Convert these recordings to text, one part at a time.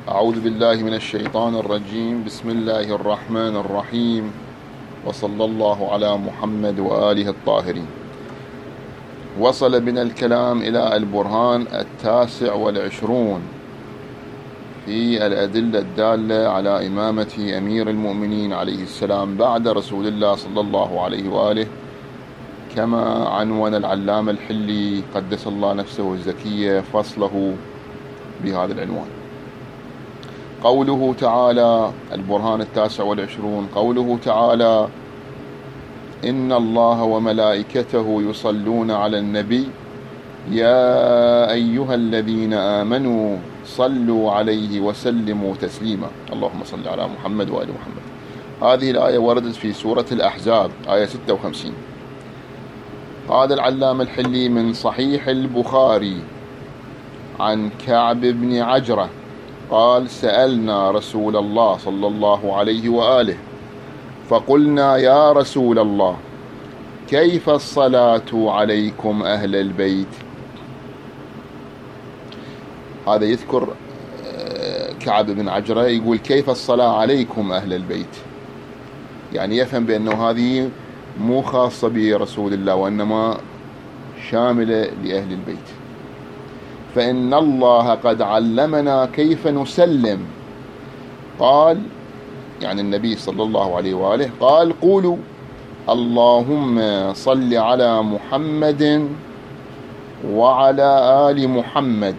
أعوذ بالله من الشيطان الرجيم. بسم الله الرحمن الرحيم، وصلى الله على محمد وآله الطاهرين. وصل بنا الكلام إلى البرهان 29 في الأدلة الدالة على إمامة أمير المؤمنين عليه السلام بعد رسول الله صلى الله عليه وآله، كما عنون العلامة الحلي قدس الله نفسه الزكية فصله بهذا العنوان. قوله تعالى، البرهان 29، قوله تعالى: إن الله وملائكته يصلون على النبي يا أيها الذين آمنوا صلوا عليه وسلموا تسليما. اللهم صل على محمد وآل محمد. هذه الآية وردت في سورة الأحزاب آية 56. قال العلامة الحلي: من صحيح البخاري عن كعب بن عجرة قال: سألنا رسول الله صلى الله عليه وآله فقلنا: يا رسول الله، كيف الصلاة عليكم أهل البيت؟ هذا يذكر كعب بن عجرة يقول: كيف الصلاة عليكم أهل البيت؟ يعني يفهم بأنه هذه مو خاصة برسول الله، وإنما شاملة لأهل البيت. فإن الله قد علمنا كيف نسلم. قال، يعني النبي صلى الله عليه وآله قال: قولوا اللهم صل على محمد وعلى آل محمد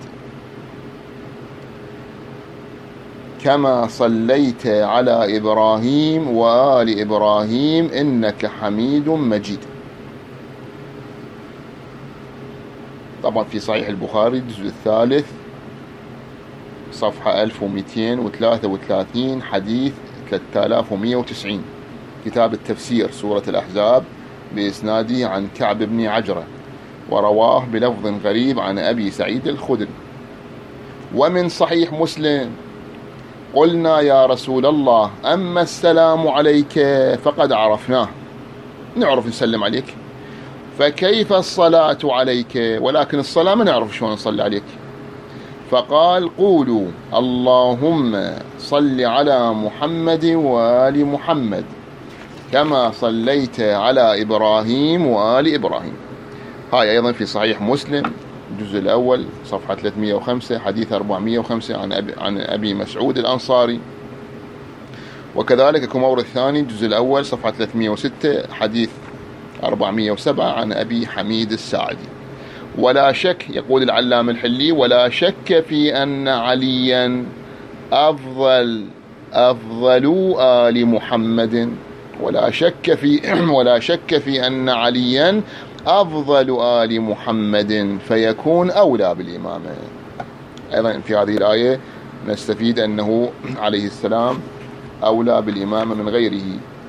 كما صليت على إبراهيم وآل إبراهيم إنك حميد مجيد. طبعا في صحيح البخاري الجزء الثالث صفحة 1233 حديث 3190، كتاب التفسير سورة الأحزاب بإسناده عن كعب بن عجرة، ورواه بلفظ غريب عن أبي سعيد الخدري. ومن صحيح مسلم: قلنا يا رسول الله، أما السلام عليك فقد عرفناه، نعرف نسلم عليك، فكيف الصلاة عليك؟ ولكن الصلاة ما نعرف شلون نصلي عليك. فقال: قولوا اللهم صل على محمد وآل محمد كما صليت على إبراهيم وآل إبراهيم. هاي أيضا في صحيح مسلم الجزء الأول صفحة 305 حديث 405 عن أبي مسعود الأنصاري، وكذلك كمور الثاني الجزء الأول صفحة 306 حديث 407 عن أبي حميد الساعدي. ولا شك، يقول العلامة الحلي: ولا شك في أن عليا أفضل آل محمد، ولا شك في أن عليا أفضل آل محمد فيكون أولى بالإمامة. أيضا في هذه الآية نستفيد أنه عليه السلام أولى بالإمامة من غيره.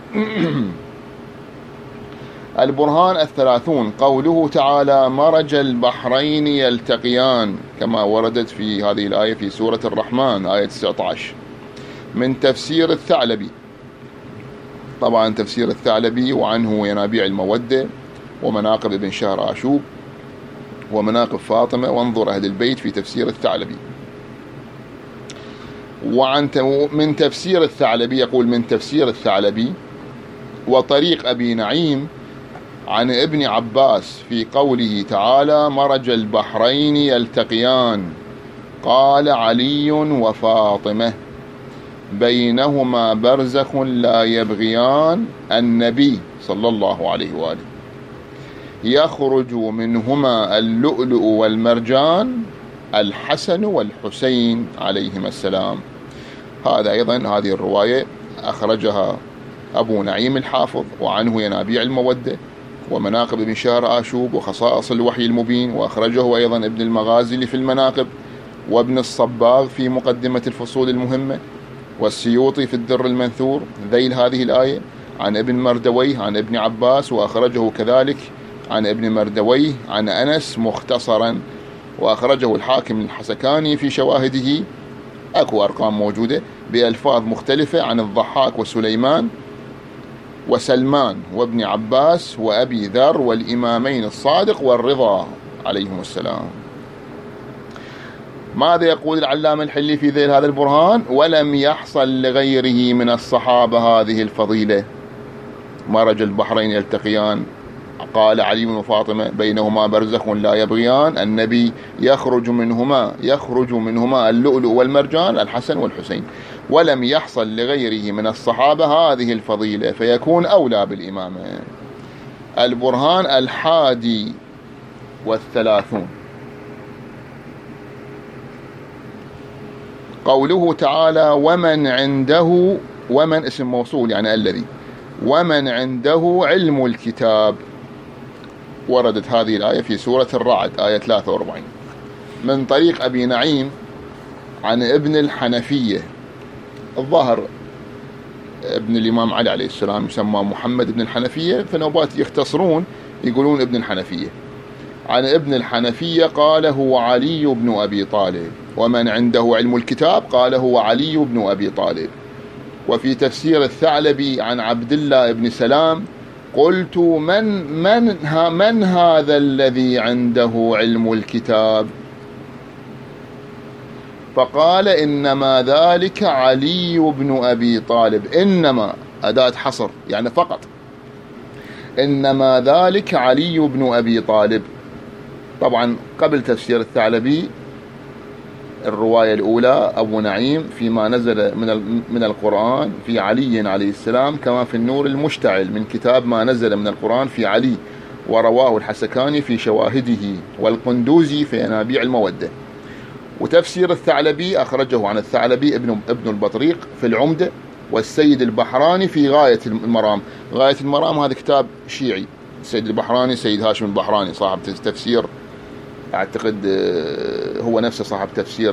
البرهان 30، قوله تعالى: مرج البحرين يلتقيان، كما وردت في هذه الآية في سورة الرحمن آية 19. من تفسير الثعلبي، طبعا تفسير الثعلبي وعنه ينابيع المودة ومناقب ابن شهر آشوب ومناقب فاطمة، وانظر أهل البيت في تفسير الثعلبي. من تفسير الثعلبي يقول: من تفسير الثعلبي وطريق أبي نعيم عن ابن عباس في قوله تعالى: مرج البحرين يلتقيان، قال علي وفاطمة بينهما برزخ لا يبغيان، النبي صلى الله عليه وآله يخرج منهما اللؤلؤ والمرجان، الحسن والحسين عليهما السلام. هذا أيضا هذه الرواية أخرجها أبو نعيم الحافظ وعنه ينابيع المودة ومناقب ابن شهر آشوب وخصائص الوحي المبين، وأخرجه أيضا ابن المغازي في المناقب، وابن الصباغ في مقدمة الفصول المهمة، والسيوطي في الدر المنثور ذيل هذه الآية عن ابن مردويه عن ابن عباس، وأخرجه كذلك عن ابن مردويه عن أنس مختصرا، وأخرجه الحاكم الحسكاني في شواهده، أكو أرقام موجودة بألفاظ مختلفة عن الضحاك وسليمان وسلمان وابن عباس وأبي ذر والإمامين الصادق والرضا عليهم السلام. ماذا يقول العلامة الحلي في ذيل هذا البرهان؟ ولم يحصل لغيره من الصحابة هذه الفضيلة. مرج البحرين يلتقيان، قال علي وفاطمة بينهما برزخ لا يبغيان، النبي يخرج منهما اللؤلؤ والمرجان، الحسن والحسين. ولم يحصل لغيره من الصحابة هذه الفضيلة فيكون أولى بالإمامة. البرهان 31. قوله تعالى ومن عنده، ومن اسم موصول يعني الذي، ومن عنده علم الكتاب. وردت هذه الآية في سورة الرعد آية 43 من طريق أبي نعيم عن ابن الحنفية. الظاهر ابن الإمام علي عليه السلام يسمى محمد ابن الحنفية، فنوبات يختصرون يقولون ابن الحنفية. عن ابن الحنفية قال هو علي بن أبي طالب، ومن عنده علم الكتاب قال هو علي بن أبي طالب. وفي تفسير الثعلبي عن عبد الله بن سلام قلت من هذا الذي عنده علم الكتاب؟ فقال إنما ذلك علي بن أبي طالب. إنما أداة حصر يعني فقط، إنما ذلك علي بن أبي طالب. طبعا قبل تفسير الثعلبي الرواية الأولى أبو نعيم فيما نزل من القرآن في علي عليه السلام، كما في النور المشتعل من كتاب ما نزل من القرآن في علي، ورواه الحسكاني في شواهده، والقندوزي في ينابيع المودة. وتفسير الثعلبي أخرجه عن الثعلبي ابن البطريق في العمدة، والسيد البحراني في غاية المرام. غاية المرام هذا كتاب شيعي، السيد البحراني سيد هاشم البحراني صاحب تفسير، أعتقد هو نفسه صاحب تفسير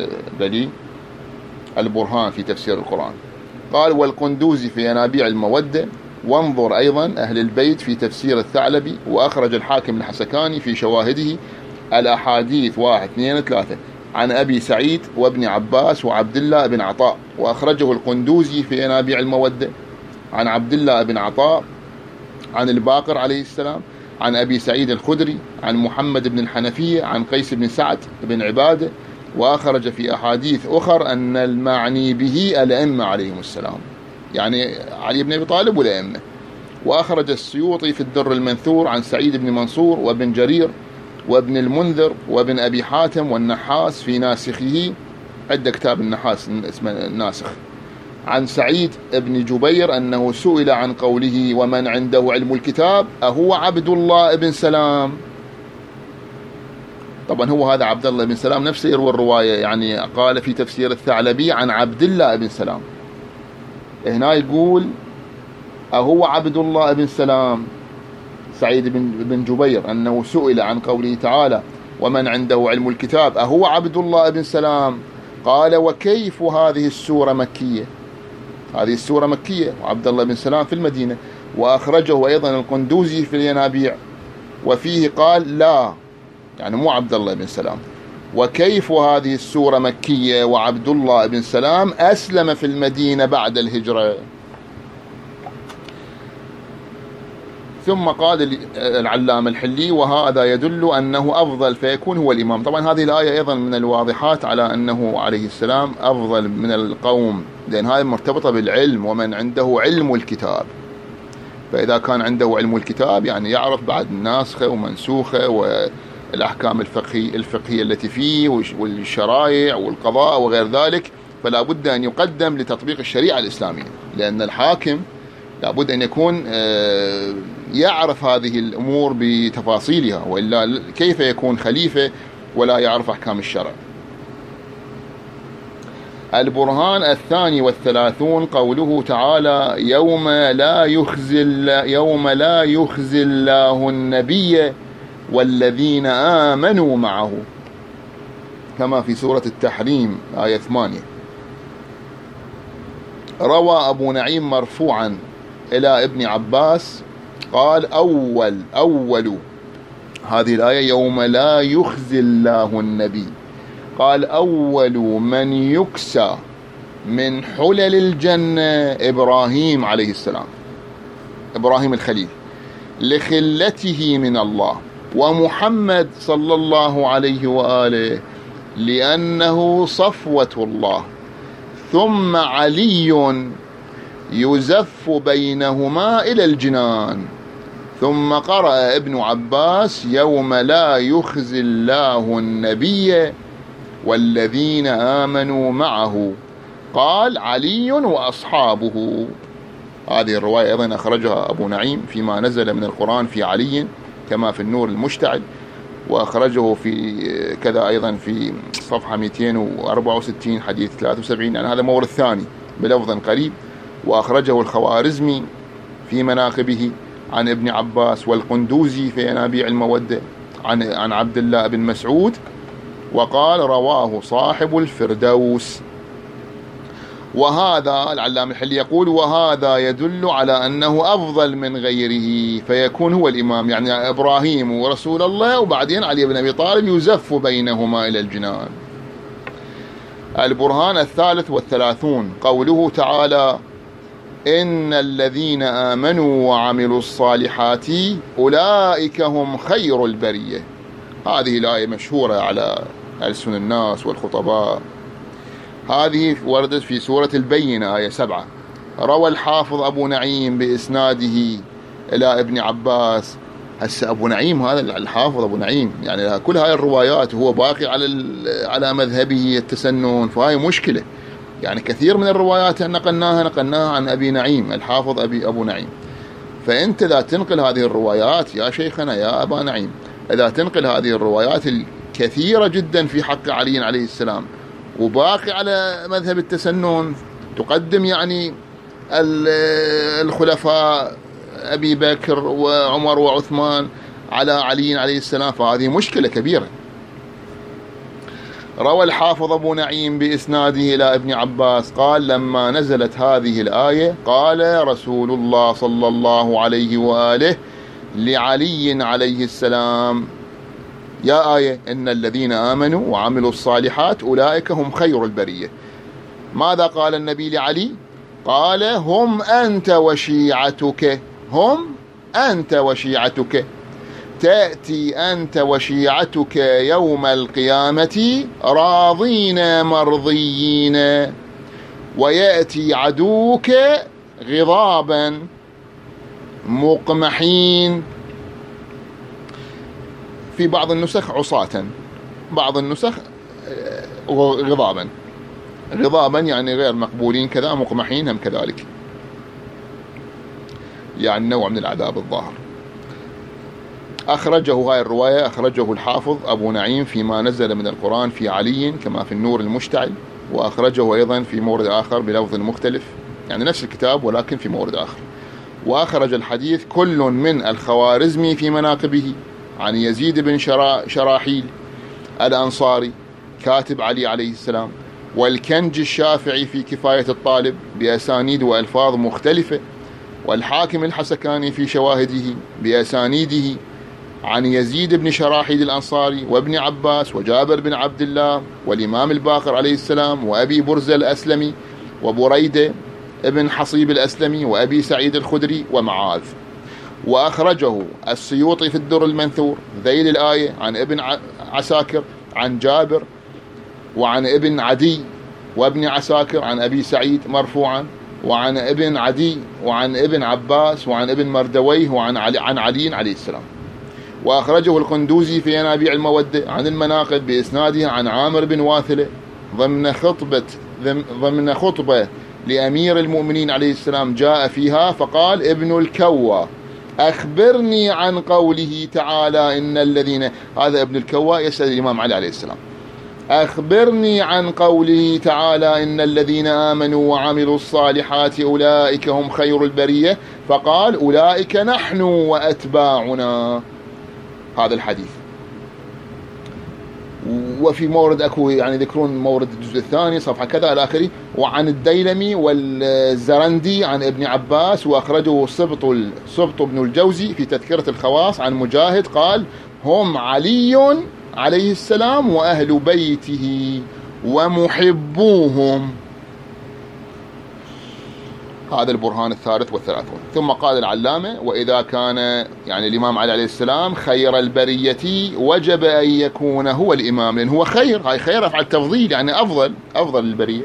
البرهان في تفسير القرآن. قال والقندوزي في ينابيع المودة. وانظر أيضا أهل البيت في تفسير الثعلبي. وأخرج الحاكم الحسكاني في شواهده الأحاديث 1 2 3 عن أبي سعيد وابن عباس وعبد الله بن عطاء. وأخرجه القندوزي في ينابيع المودة عن عبد الله بن عطاء عن الباقر عليه السلام عن أبي سعيد الخدري عن محمد بن الحنفية عن قيس بن سعد بن عبادة. وأخرج في أحاديث أخر أن المعني به الأئمة عليهم السلام، يعني علي بن أبي طالب والأئمة. وأخرج السيوطي في الدر المنثور عن سعيد بن منصور وابن جرير وابن المنذر وابن أبي حاتم والنحاس في ناسخه، عند كتاب النحاس اسمه الناسخ، عن سعيد بن جبير أنه سئل عن قوله ومن عنده علم الكتاب أهو عبد الله بن سلام. طبعا هو هذا عبد الله بن سلام نفسه يروي الرواية، يعني قال في تفسير الثعلبي عن عبد الله بن سلام، هنا يقول أهو عبد الله بن سلام. سعيد بن جبير أنه سئل عن قوله تعالى ومن عنده علم الكتاب أهو عبد الله بن سلام، قال وكيف هذه السورة مكية؟ هذه السورة مكية وعبد الله بن سلام في المدينة. وأخرجه أيضا القندوزي في الينابيع، وفيه قال لا، يعني مو عبد الله بن سلام. وكيف هذه السورة مكية وعبد الله بن سلام أسلم في المدينة بعد الهجرة؟ ثم قال العلامة الحلي وهذا يدل أنه أفضل فيكون هو الإمام. طبعا هذه الآية أيضا من الواضحات على أنه عليه السلام أفضل من القوم، لأن هذه مرتبطة بالعلم، ومن عنده علم الكتاب. فإذا كان عنده علم الكتاب يعني يعرف بعد الناسخة ومنسوخة والأحكام الفقهية التي فيه والشرائع والقضاء وغير ذلك، فلا بد أن يقدم لتطبيق الشريعة الإسلامية، لأن الحاكم لابد أن يكون يعرف هذه الأمور بتفاصيلها، وإلا كيف يكون خليفة ولا يعرف أحكام الشرع. البرهان 32 قوله تعالى يوم لا يخزي الله النبي والذين آمنوا معه، كما في سورة التحريم آية 8. روى أبو نعيم مرفوعا إلى ابن عباس قال أول هذه الآية يوم لا يخزي الله النبي، قال أول من يكسى من حلل الجنة إبراهيم عليه السلام، إبراهيم الخليل، لخلته من الله، ومحمد صلى الله عليه وآله لأنه صفوة الله، ثم علي يزف بينهما إلى الجنان. ثم قرأ ابن عباس: يوم لا يخزي الله النبي والذين آمنوا معه، قال علي وأصحابه. هذه الرواية أيضا أخرجها أبو نعيم فيما نزل من القرآن في علي كما في النور المشتعل، وأخرجه في كذا أيضا في صفحة 264 حديث 73، يعني هذا مورد ثاني بلفظ قريب. وأخرجه الخوارزمي في مناقبه عن ابن عباس، والقندوزي في ينابيع المودة عن عبد الله بن مسعود، وقال رواه صاحب الفردوس. وهذا العلامة الحلي يقول: وهذا يدل على أنه أفضل من غيره، فيكون هو الإمام، يعني إبراهيم ورسول الله وبعدين علي بن أبي طالب يزف بينهما إلى الجنان. البرهان 33 قوله تعالى: إن الذين آمنوا وعملوا الصالحات أولئك هم خير البرية. هذه الآية مشهورة على ألسن الناس والخطباء. هذه وردت في سورة البينة آية 7. روى الحافظ أبو نعيم بإسناده إلى ابن عباس. هسه أبو نعيم هذا الحافظ أبو نعيم يعني كل هاي الروايات هو باقي على مذهبه التسنن، فهاي مشكلة. يعني كثير من الروايات نقلناها عن أبي نعيم الحافظ أبو نعيم. فأنت إذا تنقل هذه الروايات يا شيخنا يا أبا نعيم، إذا تنقل هذه الروايات الكثيرة جدا في حق علي عليه السلام وباقي على مذهب التسنن، تقدم يعني الخلفاء أبي بكر وعمر وعثمان على علي عليه السلام، فهذه مشكلة كبيرة. روى الحافظ أبو نعيم بإسناده إلى ابن عباس قال: لما نزلت هذه الآية قال رسول الله صلى الله عليه وآله لعلي عليه السلام: يا آية إن الذين آمنوا وعملوا الصالحات أولئك هم خير البرية. ماذا قال النبي لعلي؟ قال: هم أنت وشيعتك، هم أنت وشيعتك، تأتي أنت وشيعتك يوم القيامة راضين مرضيين، ويأتي عدوك غضابا مقمحين. في بعض النسخ عصاة، بعض النسخ غضابا يعني غير مقبولين كذا، مقمحين هم كذلك، يعني نوع من العذاب الظاهر. أخرجه هاي الرواية أخرجه الحافظ أبو نعيم فيما نزل من القرآن في علي كما في النور المشتعل، وأخرجه أيضا في مورد آخر بلفظ مختلف، يعني نفس الكتاب ولكن في مورد آخر. وأخرج الحديث كل من الخوارزمي في مناقبه عن يزيد بن شراحيل الأنصاري كاتب علي عليه السلام، والكنج الشافعي في كفاية الطالب بأسانيد وألفاظ مختلفة، والحاكم الحسكاني في شواهده بأسانيده عن يزيد بن شراحيل الأنصاري وابن عباس وجابر بن عبد الله والإمام الباقر عليه السلام وأبي برزة الأسلمي وبريدة ابن حصيب الأسلمي وأبي سعيد الخدري ومعاذ. وأخرجه السيوطي في الدر المنثور ذيل الآية عن ابن عساكر عن جابر وعن ابن عدي وابن عساكر عن أبي سعيد مرفوعا، وعن ابن عدي وعن ابن عباس وعن ابن مردويه وعن علي عليه السلام. وأخرجه القندوزي في ينابيع المودة عن المناقب بإسناده عن عامر بن واثلة ضمن خطبة لأمير المؤمنين عليه السلام جاء فيها فقال ابن الكوى: أخبرني عن قوله تعالى إن الذين، هذا ابن الكوى يسأل الإمام علي عليه السلام: أخبرني عن قوله تعالى إن الذين آمنوا وعملوا الصالحات أولئك هم خير البرية، فقال: أولئك نحن وأتباعنا. هذا الحديث. وفي مورد أكو يعني يذكرون مورد الجزء الثاني صفحة كذا إلى آخره. وعن الديلمي والزرندي عن ابن عباس، وأخرجه سبط بن الجوزي في تذكرة الخواص عن مجاهد قال: هم علي عليه السلام وأهل بيته ومحبوهم. هذا البرهان الثالث والثلاثون. ثم قال العلامة: وإذا كان يعني الإمام علي عليه السلام خير البرية وجب أن يكون هو الإمام، لأن هو خير، هاي خير أفعل تفضيل، يعني أفضل البرية.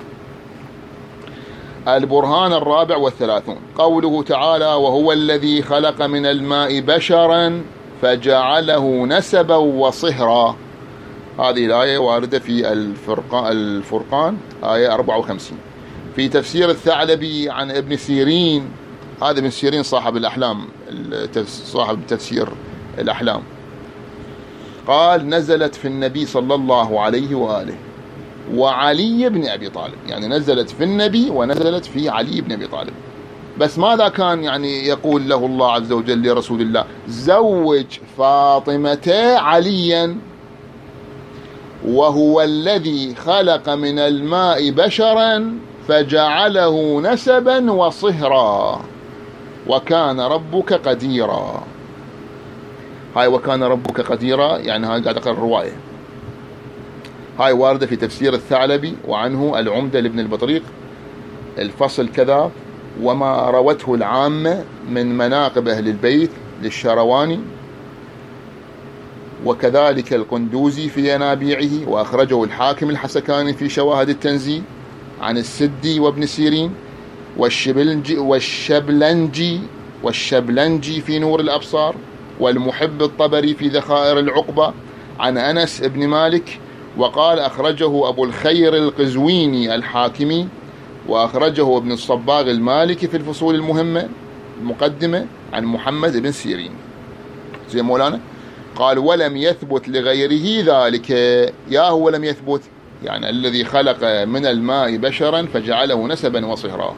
البرهان الرابع والثلاثون قوله تعالى: وهو الذي خلق من الماء بشرا فجعله نسبا وصهرا. هذه الآية واردة في الفرقان آية 54. في تفسير الثعلبي عن ابن سيرين، هذا ابن سيرين صاحب الأحلام، صاحب تفسير الأحلام، قال: نزلت في النبي صلى الله عليه وآله وعلي بن أبي طالب، يعني نزلت في النبي ونزلت في علي بن أبي طالب. بس ماذا كان يعني يقول له الله عز وجل لرسول الله؟ زوج فاطمة عليا، وهو الذي خلق من الماء بشرا فجعله نسبا وصهرا وكان ربك قديرا. هاي وكان ربك قديرا يعني هاي قاعد أقرأ الرواية، هاي واردة في تفسير الثعلبي وعنه العمدة لابن البطريق الفصل كذا، وما روته العامة من مناقب أهل البيت للشرواني، وكذلك القندوزي في ينابيعه، وأخرجه الحاكم الحسكاني في شواهد التنزيل عن السدي وابن سيرين، والشبلنجي في نور الأبصار، والمحب الطبري في ذخائر العقبة عن أنس بن مالك. وقال: أخرجه أبو الخير القزويني الحاكمي، وأخرجه ابن الصباغ المالكي في الفصول المهمة المقدمة عن محمد بن سيرين. زي مولانا قال: ولم يثبت لغيره ذلك. يا هو لم يثبت يعني الذي خلق من الماء بشرا فجعله نسبا وصهرا،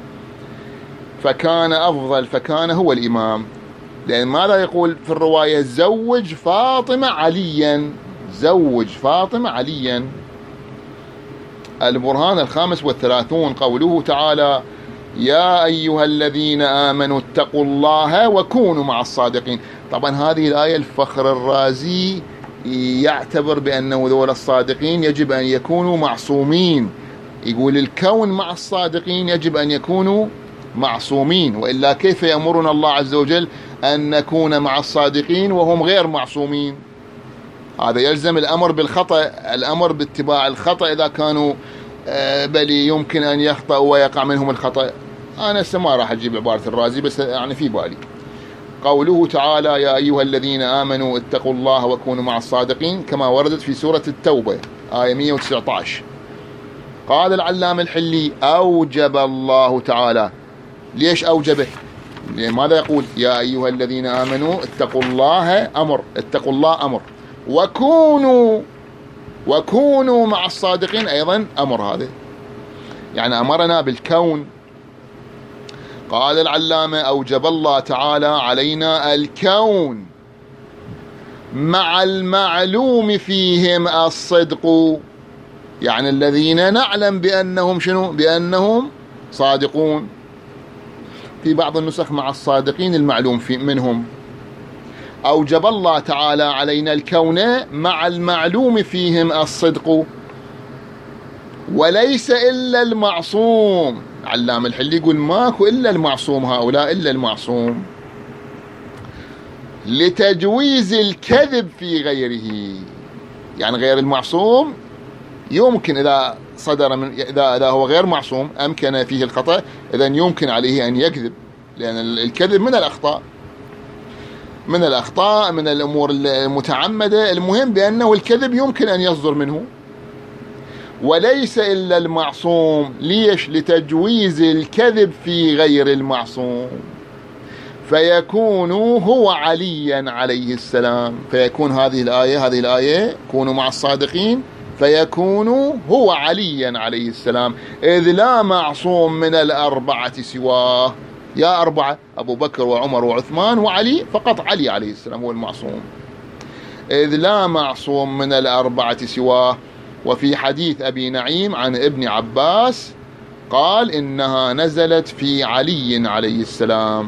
فكان أفضل، فكان هو الإمام. لأن ماذا يقول في الرواية؟ زوج فاطمة عليا، زوج فاطمة عليا. البرهان الخامس والثلاثون قوله تعالى: يا أيها الذين آمنوا اتقوا الله وكونوا مع الصادقين. طبعا هذه الآية الفخر الرازي يعتبر بأنه ذول الصادقين يجب أن يكونوا معصومين، يقول الكون مع الصادقين يجب أن يكونوا معصومين، وإلا كيف يأمرنا الله عز وجل أن نكون مع الصادقين وهم غير معصومين؟ هذا يلزم الأمر بالخطأ، الأمر باتباع الخطأ إذا كانوا بل يمكن أن يخطئوا ويقع منهم الخطأ. أنا ما راح أجيب عبارة الرازي بس يعني في بالي. قوله تعالى: يا أيها الذين آمنوا اتقوا الله وكونوا مع الصادقين، كما وردت في سورة التوبة آية 119. قال العلامة الحلي: أوجب الله تعالى. ليش أوجبه؟ لماذا يقول يا أيها الذين آمنوا اتقوا الله؟ أمر، اتقوا الله أمر، وكونوا مع الصادقين أيضا أمر. هذا يعني أمرنا بالكون. قال العلامة: أوجب الله تعالى علينا الكون مع المعلوم فيهم الصدق، يعني الذين نعلم بأنهم شنو؟ بأنهم صادقون. في بعض النسخ مع الصادقين المعلوم منهم. أوجب الله تعالى علينا الكون مع المعلوم فيهم الصدق، وليس إلا المعصوم. علام الحلي يقول ماكو إلا المعصوم، هؤلاء إلا المعصوم، لتجويز الكذب في غيره. يعني غير المعصوم يمكن إذا صدر من إذا هو غير معصوم أمكن فيه الخطأ، إذا يمكن عليه أن يكذب، لأن الكذب من الأخطاء من الأمور المتعمدة. المهم بأنه الكذب يمكن أن يصدر منه. وليس إلا المعصوم. ليش؟ لتجويز الكذب في غير المعصوم، فيكون هو عليا عليه السلام. فيكون هذه الآية كونوا مع الصادقين، فيكون هو عليا عليه السلام، إذ لا معصوم من الأربعة سواه. يا أربعة: أبو بكر وعمر وعثمان وعلي، فقط علي عليه السلام هو المعصوم، إذ لا معصوم من الأربعة سواه. وفي حديث أبي نعيم عن ابن عباس قال: إنها نزلت في علي عليه السلام.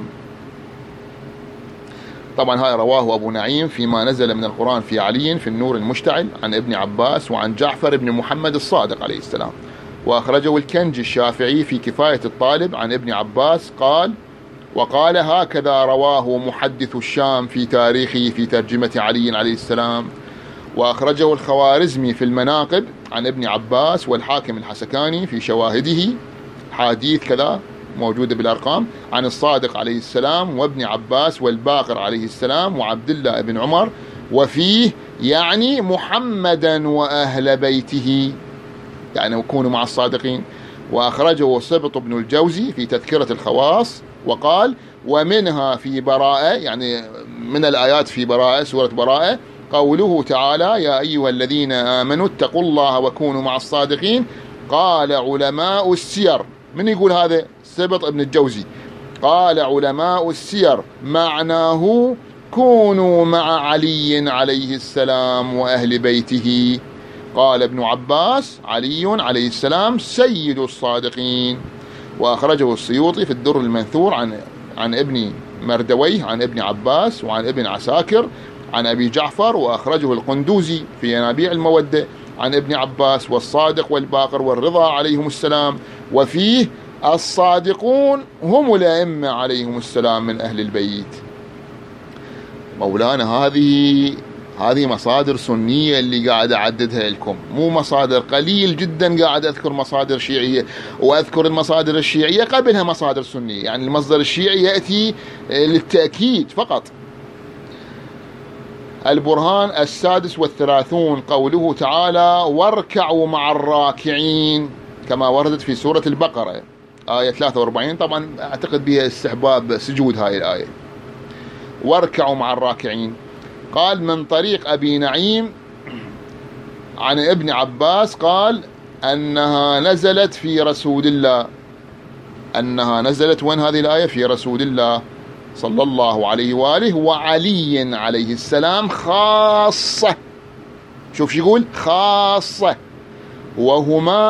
طبعا هاي رواه أبو نعيم فيما نزل من القرآن في علي في النور المشتعل عن ابن عباس وعن جعفر بن محمد الصادق عليه السلام. وأخرجه الكنجي الشافعي في كفاية الطالب عن ابن عباس قال: وقال هكذا رواه محدث الشام في تاريخه في ترجمة علي عليه السلام. وأخرجه الخوارزمي في المناقب عن ابن عباس، والحاكم الحسكاني في شواهده حديث كذا موجودة بالأرقام عن الصادق عليه السلام وابن عباس والباقر عليه السلام وعبد الله بن عمر، وفيه يعني محمدا وأهل بيته، يعني يكونوا مع الصادقين. وأخرجه سبط بن الجوزي في تذكرة الخواص وقال: ومنها في براءة، يعني من الآيات في براءة سورة براءة، قوله تعالى: يا أيها الذين آمنوا اتقوا الله وكونوا مع الصادقين. قال علماء السير، من يقول هذا؟ سبط ابن الجوزي. قال علماء السير معناه كونوا مع علي عليه السلام وأهل بيته. قال ابن عباس: علي عليه السلام سيد الصادقين. وأخرجه السيوطي في الدر المنثور عن ابن مردويه عن ابن عباس وعن ابن عساكر عن أبي جعفر. وأخرجه القندوزي في ينابيع المودة عن ابن عباس والصادق والباقر والرضا عليهم السلام، وفيه الصادقون هم الأئمة عليهم السلام من أهل البيت. مولانا هذه مصادر سنية اللي قاعد أعددها لكم، مو مصادر، قليل جدا قاعد أذكر مصادر شيعية، وأذكر المصادر الشيعية قبلها مصادر سنية، يعني المصدر الشيعي يأتي للتأكيد فقط. البرهان 36 قوله تعالى: واركعوا مع الراكعين، كما وردت في سورة البقرة آية 43، طبعا أعتقد بها استحباب سجود هاي الآية. واركعوا مع الراكعين. قال: من طريق أبي نعيم عن ابن عباس قال أنها نزلت في رسول الله. أنها نزلت وين هذه الآية؟ في رسول الله صلى الله عليه وآله وعلي عليه السلام خاصة. شوف يقول خاصة، وهما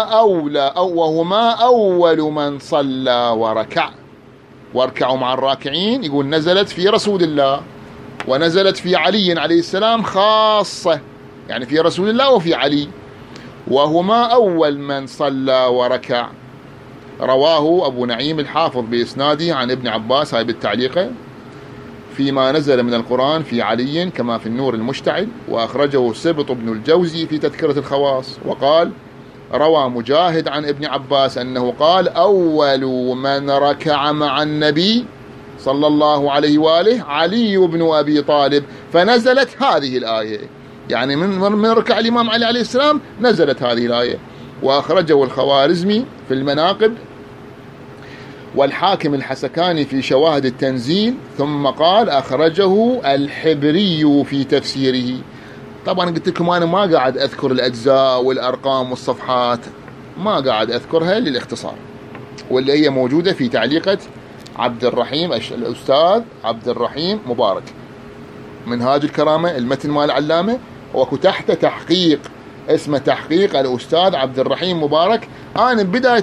أول من صلى وركع. واركعوا مع الراكعين يقول نزلت في رسول الله، ونزلت في علي عليه السلام خاصة، يعني في رسول الله وفي علي، وهما أول من صلى وركع. رواه أبو نعيم الحافظ بإسناده عن ابن عباس، هاي بالتعليقة، فيما نزل من القرآن في علي كما في النور المشتعل. وأخرجه سبط بن الجوزي في تذكرة الخواص وقال: روى مجاهد عن ابن عباس أنه قال: أول من ركع مع النبي صلى الله عليه وآله علي بن أبي طالب، فنزلت هذه الآية، يعني من ركع الإمام علي عليه السلام نزلت هذه الآية. وأخرجه الخوارزمي في المناقب والحاكم الحسكاني في شواهد التنزيل. ثم قال: أخرجه الحبري في تفسيره. طبعا قلت لكم أنا ما قاعد أذكر الأجزاء والأرقام والصفحات، ما قاعد أذكرها للاختصار، واللي هي موجودة في تعليقة عبد الرحيم الأستاذ عبد الرحيم مبارك، منهاج الكرامة، المتن مال العلامة، وتحت تحقيق اسمه تحقيق الأستاذ عبد الرحيم مبارك. أنا بداية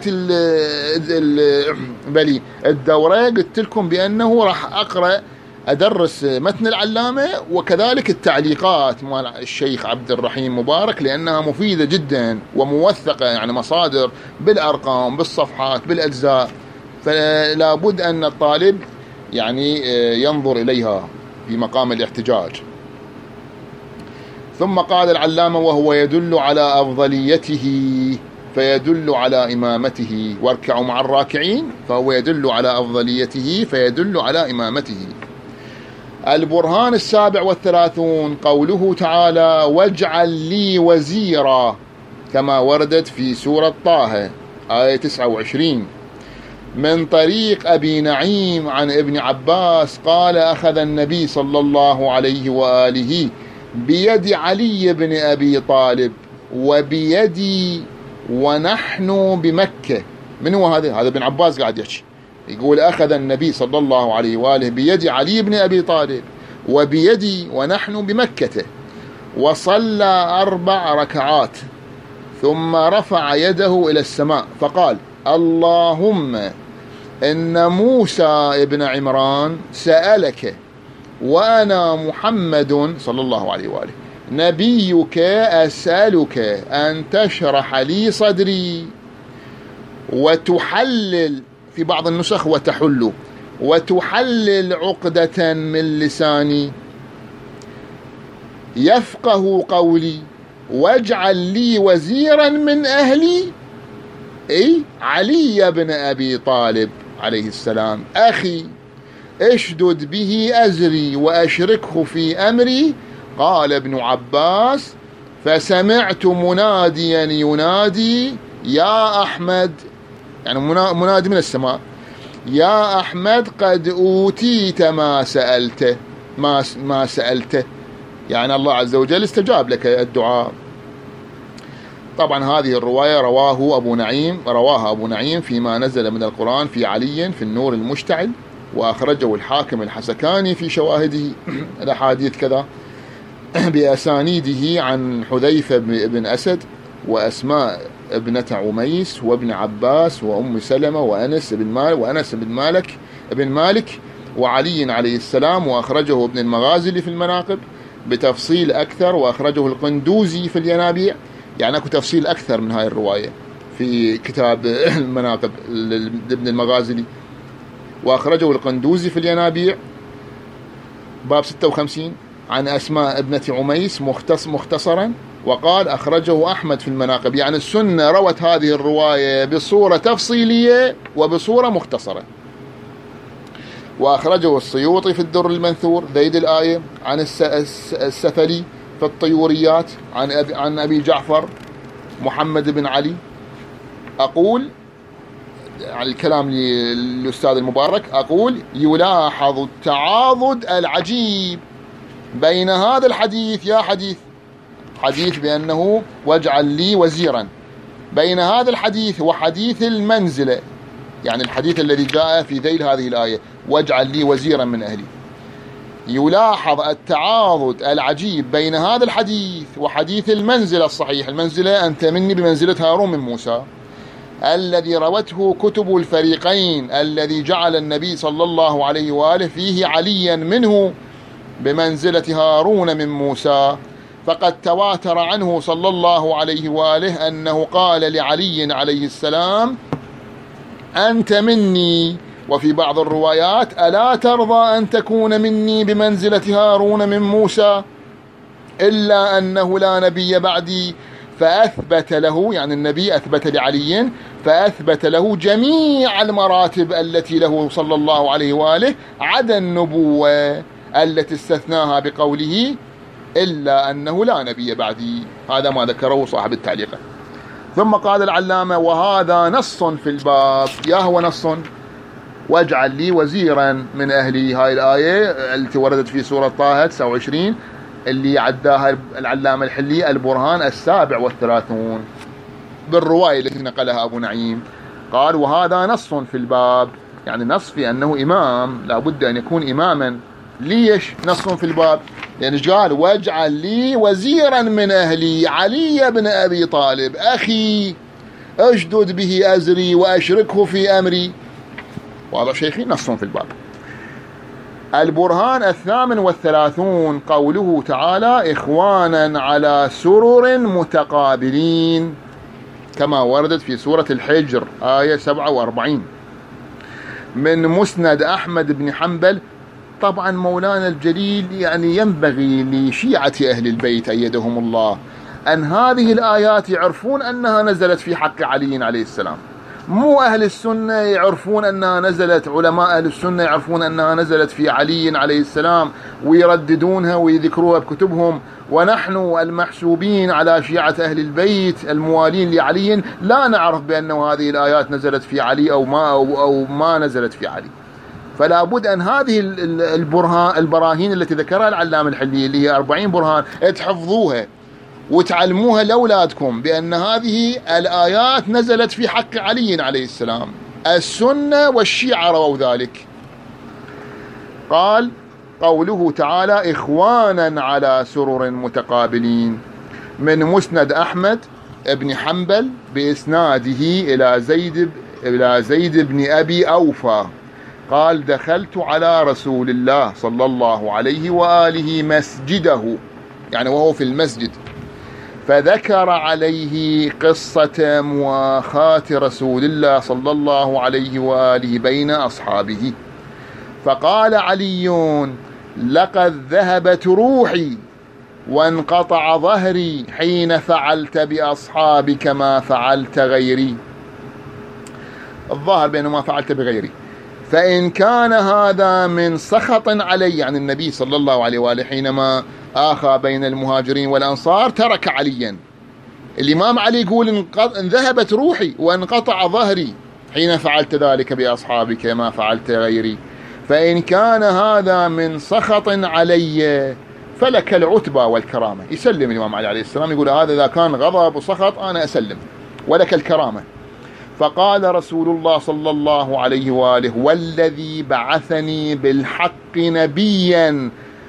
الدورة قلت لكم بأنه راح أقرأ أدرس متن العلامة وكذلك التعليقات مال الشيخ عبد الرحيم مبارك، لأنها مفيدة جدا وموثقة، يعني مصادر بالأرقام بالصفحات بالأجزاء، فلا بد أن الطالب يعني ينظر إليها في مقام الاحتجاج. ثم قال العلامة: وهو يدل على أفضليته فيدل على إمامته. واركعوا مع الراكعين، فهو يدل على أفضليته فيدل على إمامته. البرهان 37 قوله تعالى: واجعل لي وزيرا، كما وردت في سورة طه آية 29. من طريق أبي نعيم عن ابن عباس قال: أخذ النبي صلى الله عليه وآله بيد علي بن أبي طالب وبيدي ونحن بمكة. من هو هذا؟ هذا ابن عباس قاعد يحكي، يقول: أخذ النبي صلى الله عليه وآله بيد علي بن أبي طالب وبيدي ونحن بمكة، وصلى 4 ركعات، ثم رفع يده إلى السماء فقال: اللهم إن موسى ابن عمران سألك وأنا محمد صلى الله عليه وآله نبيك أسألك أن تشرح لي صدري وتحلل في بعض النسخ وتحل، وتحلل عقدة من لساني يفقه قولي واجعل لي وزيرا من أهلي، أي علي بن أبي طالب عليه السلام أخي اشدد به أزري وأشركه في أمري. قال ابن عباس فسمعت مناديا ينادي يا أحمد، يعني منادي من السماء، يا أحمد قد أوتيت ما سألته، ما سألته، يعني الله عز وجل استجاب لك الدعاء. طبعا هذه الرواية رواها أبو نعيم فيما نزل من القرآن في علي في النور المشتعل، وأخرجه الحاكم الحسكاني في شواهده الأحاديث كذا بأسانيده عن حذيفة بن أسد وأسماء ابنة عميس وابن عباس وأم سلمة وأنس بن مالك وعلي عليه السلام. وأخرجه ابن المغازي في المناقب بتفصيل أكثر، وأخرجه القندوزي في الينابيع، يعني أكو تفصيل أكثر من هاي الرواية في كتاب المناقب ابن المغازي. وأخرجه القندوزي في الينابيع باب 56 عن أسماء ابنة عميس مختصرا. وقال أخرجه أحمد في المناقب، يعني السنة روت هذه الرواية بصورة تفصيلية وبصورة مختصرة. وأخرجه السيوطي في الدر المنثور ذيد الآية عن السفلي في الطيوريات عن أبي جعفر محمد بن علي. أقول على الكلام للأستاذ المبارك، أقول يلاحظ التعاضد العجيب بين هذا الحديث، يا حديث بأنه واجعل لي وزيرا، بين هذا الحديث وحديث المنزلة، يعني الحديث الذي جاء في ذيل هذه الآية واجعل لي وزيرا من أهلي. يلاحظ التعاضد العجيب بين هذا الحديث وحديث المنزلة الصحيح، المنزلة أنت مني بمنزلة هارون من موسى، الذي روته كتب الفريقين، الذي جعل النبي صلى الله عليه وآله فيه عليا منه بمنزلة هارون من موسى. فقد تواتر عنه صلى الله عليه وآله أنه قال لعلي عليه السلام أنت مني. وفي بعض الروايات ألا ترضى أن تكون مني بمنزلة هارون من موسى إلا أنه لا نبي بعدي. فأثبت له، يعني النبي أثبت لعلي، فأثبت له جميع المراتب التي له صلى الله عليه وآله عدا النبوة التي استثناها بقوله إلا أنه لا نبي بعدي. هذا ما ذكره صاحب التعليق. ثم قال العلامة وهذا نص في الباب، يا هو نص واجعل لي وزيرا من أهلي، هاي الآية التي وردت في سورة طه 29 اللي عداها العلامة الحلي البرهان 37 بالرواية التي نقلها أبو نعيم. قال وهذا نص في الباب، يعني نص في أنه إمام لابد أن يكون إماما. ليش نص في الباب؟ لأن قال واجعل لي وزيرا من أهلي علي بن أبي طالب أخي أشدد به أزري وأشركه في أمري. وهذا شيخي نص في الباب. البرهان 38 قوله تعالى إخوانا على سرر متقابلين، كما وردت في سورة الحجر آية 47 من مسند أحمد بن حنبل. طبعا مولانا الجليل يعني ينبغي لشيعة أهل البيت أيدهم الله أن هذه الآيات يعرفون أنها نزلت في حق علي عليه السلام، مو أهل السنة يعرفون أنها نزلت، علماء أهل السنة يعرفون أنها نزلت في علي عليه السلام ويرددونها ويذكروها بكتبهم، ونحن المحسوبين على شيعة أهل البيت الموالين لعلي لا نعرف بأنه هذه الآيات نزلت في علي أو ما نزلت في علي. فلا بد أن هذه البراهين التي ذكرها العلامة الحلي اللي هي 40 برهان تحفظوها وتعلموها لأولادكم بأن هذه الآيات نزلت في حق علي عليه السلام. السنة والشيعة رووا ذلك. قال قوله تعالى إخوانا على سرر متقابلين من مسند أحمد بن حنبل بإسناده إلى زيد بن أبي أوفى قال دخلت على رسول الله صلى الله عليه وآله مسجده، يعني وهو في المسجد، فذكر عليه قصة مواخاة رسول الله صلى الله عليه وآله بين أصحابه. فقال علي: لقد ذهبت روحي وانقطع ظهري حين فعلت بأصحابك ما فعلت غيري. الظاهر بأنه ما فعلت بغيري. فإن كان هذا من سخط علي عن النبي صلى الله عليه وآله حينما آخى بين المهاجرين والأنصار ترك عليا. الإمام علي يقول: إن ذهبت روحي وانقطع ظهري حين فعلت ذلك بأصحابك ما فعلت غيري. فإن كان هذا من سخط علي فلك العتبى والكرامة. يسلم الإمام علي عليه السلام، يقول: هذا إذا كان غضب وسخط أنا أسلم، ولك الكرامة. فقال رسول الله صلى الله عليه وآله: والذي بعثني بالحق نبيا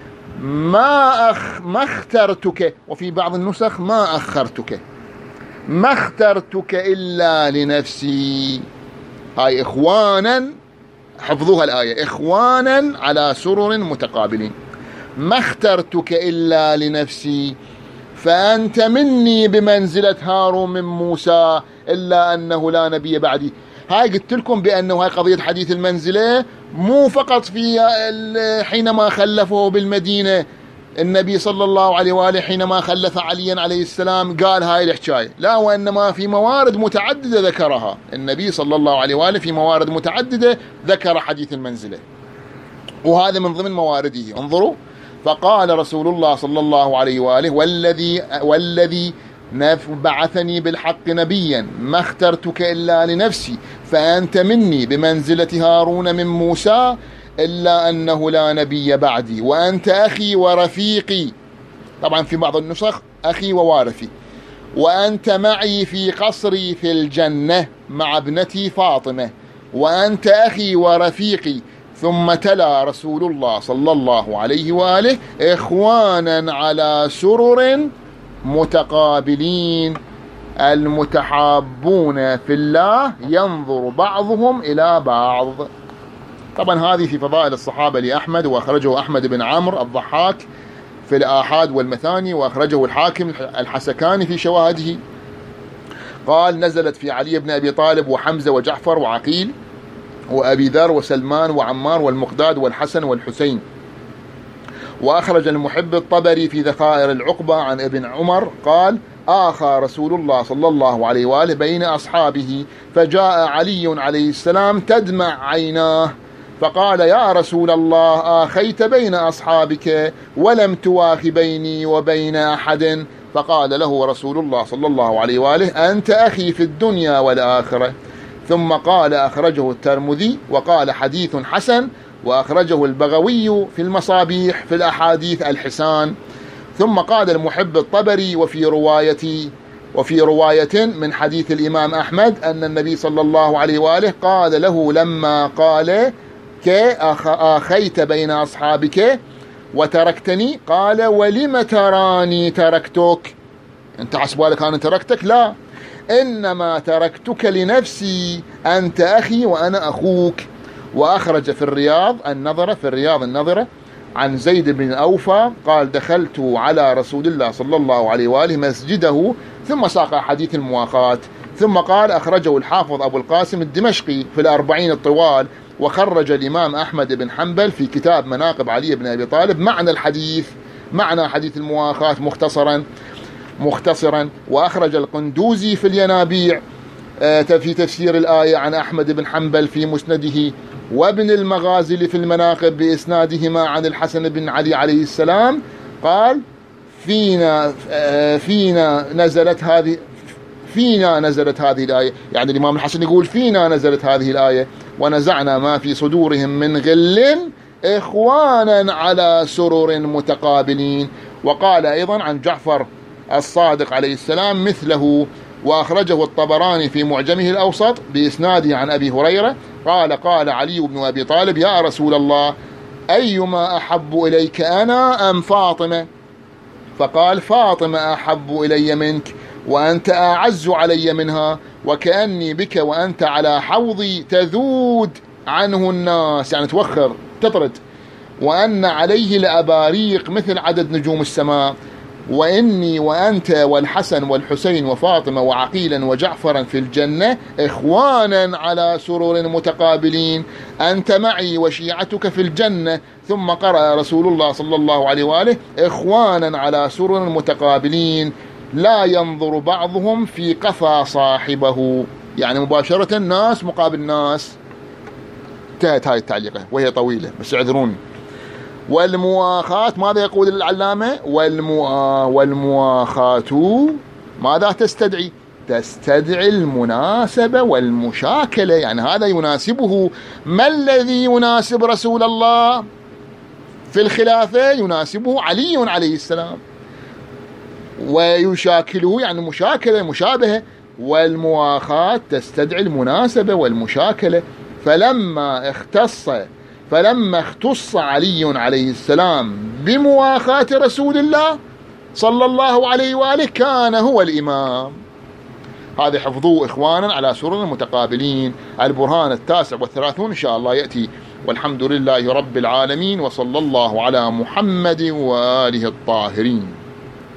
ما اخترتك، وفي بعض النسخ ما أخرتك، ما اخترتك إلا لنفسي. هاي إخوانا، حفظوها الآية، إخوانا على سرر متقابلين. ما اخترتك إلا لنفسي فأنت مني بمنزلة هارون من موسى إلا أنه لا نبي بعدي. هاي قلت لكم بأنه هاي قضية حديث المنزلة مو فقط في حينما خلفه بالمدينة النبي صلى الله عليه وآله، حينما خلف عليا عليه السلام قال هاي الحكاية، لا، وإنما في موارد متعددة ذكرها النبي صلى الله عليه وآله، في موارد متعددة ذكر حديث المنزلة، وهذا من ضمن موارده. انظروا: فقال رسول الله صلى الله عليه وآله: والذي بعثني بالحق نبيا ما اخترتك إلا لنفسي فأنت مني بمنزلة هارون من موسى إلا أنه لا نبي بعدي، وأنت أخي ورفيقي. طبعا في بعض النسخ أخي ووارثي. وأنت معي في قصري في الجنة مع ابنتي فاطمة، وأنت أخي ورفيقي. ثم تلا رسول الله صلى الله عليه وآله: إخوانا على سرر متقابلين المتحابون في الله ينظر بعضهم إلى بعض. طبعا هذه في فضائل الصحابة لأحمد، وأخرجه أحمد بن عمرو الضحاك في الآحاد والمثاني، وأخرجه الحاكم الحسكاني في شواهده. قال: نزلت في علي بن أبي طالب وحمزة وجعفر وعقيل وأبي ذر وسلمان وعمار والمقداد والحسن والحسين. وأخرج المحب الطبري في ذخائر العقبة عن ابن عمر قال: آخى رسول الله صلى الله عليه وآله بين أصحابه، فجاء علي عليه السلام تدمع عيناه، فقال: يا رسول الله، آخيت بين أصحابك ولم تواخ بيني وبين أحد. فقال له رسول الله صلى الله عليه وآله: أنت أخي في الدنيا والآخرة. ثم قال: أخرجه الترمذي وقال: حديث حسن، وأخرجه البغوي في المصابيح في الأحاديث الحسان. ثم قال المحب الطبري: وفي رواية من حديث الإمام أحمد أن النبي صلى الله عليه وآله قال له لما قال: آخيت بين أصحابك وتركتني، قال: ولم تراني تركتك؟ أنت حسبالك أنا تركتك؟ لا، إنما تركتك لنفسي، أنت أخي وأنا أخوك. وأخرج في الرياض النظرة عن زيد بن أوفى قال: دخلت على رسول الله صلى الله عليه وآله مسجده، ثم ساق حديث المواخاة. ثم قال: أخرجه الحافظ أبو القاسم الدمشقي في الأربعين الطوال، وخرج الإمام أحمد بن حنبل في كتاب مناقب علي بن أبي طالب معنى حديث المواخاة مختصرا. وأخرج القندوزي في الينابيع في تفسير الآية عن أحمد بن حنبل في مسنده، وابن المغازي في المناقب بإسنادهما عن الحسن بن علي عليه السلام قال: فينا نزلت هذه الآية. يعني الإمام الحسن يقول: فينا نزلت هذه الآية: ونزعنا ما في صدورهم من غل إخوانا على سرر متقابلين. وقال أيضا عن جعفر الصادق عليه السلام مثله. وأخرجه الطبراني في معجمه الأوسط بإسناده عن أبي هريرة قال: قال علي بن أبي طالب: يا رسول الله، أيما أحب إليك أنا أم فاطمة؟ فقال: فاطمة أحب إلي منك، وأنت أعز علي منها، وكأني بك وأنت على حوضي تذود عنه الناس، يعني توخر تطرد، وأن عليه لأباريق مثل عدد نجوم السماء، وإني وأنت والحسن والحسين وفاطمة وعقيلا وجعفرا في الجنة إخوانا على سرر متقابلين، أنت معي وشيعتك في الجنة. ثم قرأ رسول الله صلى الله عليه وآله إخوانا على سرر متقابلين لا ينظر بعضهم في قفا صاحبه، يعني مباشرة ناس مقابل ناس. انتهت هاي التعليقة وهي طويلة بس اعذروني. والمواخاة ماذا يقول العلامة؟ والمواخاة ماذا تستدعي؟ تستدعي المناسبة والمشاكلة، يعني هذا يناسبه. ما الذي يناسب رسول الله في الخلافة؟ يناسبه علي عليه السلام، ويشاكله يعني مشاكلة مشابهة. والمواخاة تستدعي المناسبة والمشاكلة. فلما اختص علي عليه السلام بمواخاة رسول الله صلى الله عليه وآله كان هو الإمام. هذا حفظوه إخوانا على سرر متقابلين. البرهان 39 إن شاء الله يأتي. والحمد لله رب العالمين، وصلى الله على محمد وآله الطاهرين.